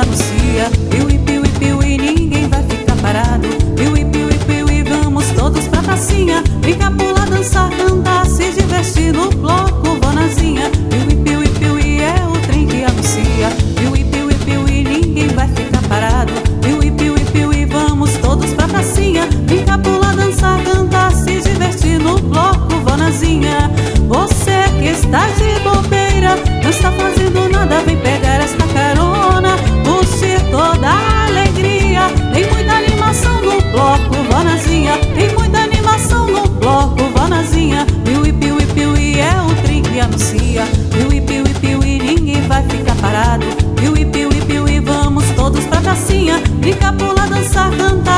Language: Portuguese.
anuncia. Piuí, piuí, piuí, ninguém vai ficar parado. Piuí, piuí, piuí, vamos todos pra pracinha. Brincar, pular, dançar, cantar, se divertir no bloco Vonazinha. Piuí, piuí, piuí, é o trem que anuncia. Piuí, piuí, piuí, ninguém vai ficar parado. Piuí, piuí, piuí, vamos todos pra pracinha. Brincar, pular, dançar, cantar, se divertir no bloco Vonazinha. Você que está de bobeira, não está fazendo nada, vem pegar esta carona. Curtir toda a alegria, tem muita animação no bloco Vonazinha. Tem muita animação no bloco Vonazinha. Piuí, piuí, piuí, é o trem que anuncia. Piuí, piuí, piuí, ninguém vai ficar parado. Piuí, piuí, piuí, vamos todos pra pracinha. Brincar, pular, dançar, cantar,